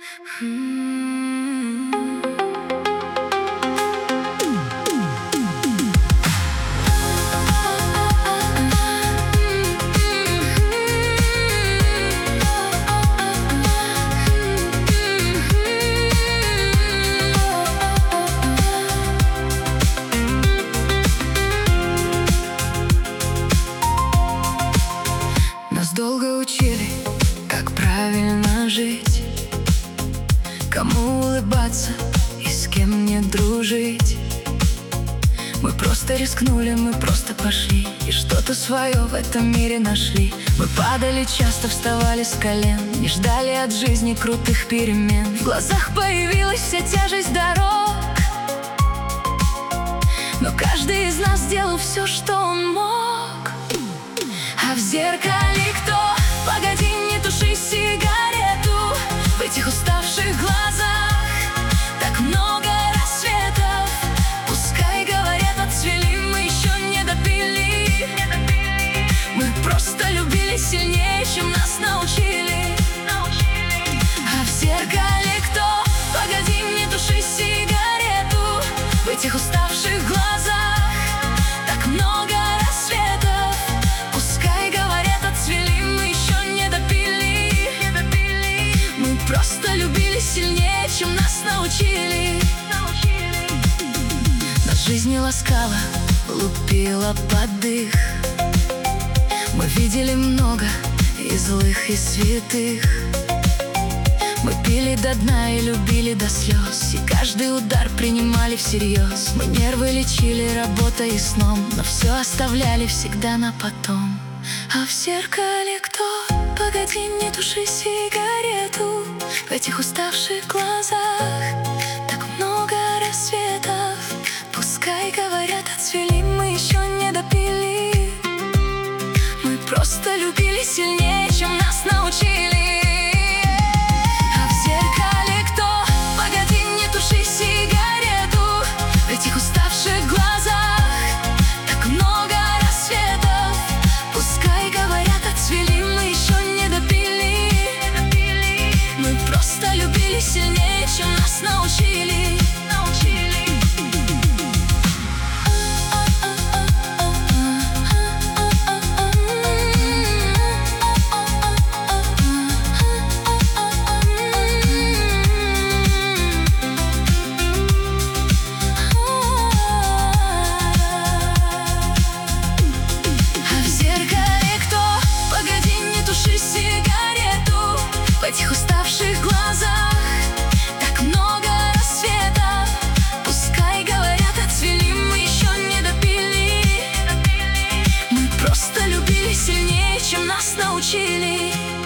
Нас долго учили, как правильно жить, кому улыбаться и с кем не дружить. Мы просто рискнули, мы просто пошли и что-то свое в этом мире нашли. Мы падали часто, вставали с колен, не ждали от жизни крутых перемен. В глазах появилась вся тяжесть дорог, но каждый из нас сделал все, что он мог. А в зеркале кто? Погоди, не туши сигарету. В этих уставших глазах так много рассветов. Пускай говорят, отцвели, мы еще не допили. Мы просто любили сильнее, чем нас научили. А в зеркале кто? Погоди, не туши сигарету. В этих уставших глазах так много рассветов. Пускай говорят, отцвели, мы еще не допили. Мы просто любили сильнее, чем нас научили. Нас жизнь не ласкала, лупила под дых. Мы видели много и злых, и святых. Мы пили до дна и любили до слез, и каждый удар принимали всерьез. Мы нервы лечили работой и сном, но все оставляли всегда на потом. А в зеркале кто? Погоди, не туши сигарету. В этих уставших глазах так много рассветов. Пускай говорят, отцвели, мы еще не допили. Мы просто любили сильнее, чем нас научили. А в зеркале кто? Погоди, не туши сигарету. В этих уставших глазах так много рассветов. Пускай говорят, отцвели, мы еще не допили. Мы просто любили сильнее, чем нас научили. В этих уставших глазах так много рассветов. Пускай говорят, отцвели, мы еще не допили. Мы просто любили сильнее, чем нас научили.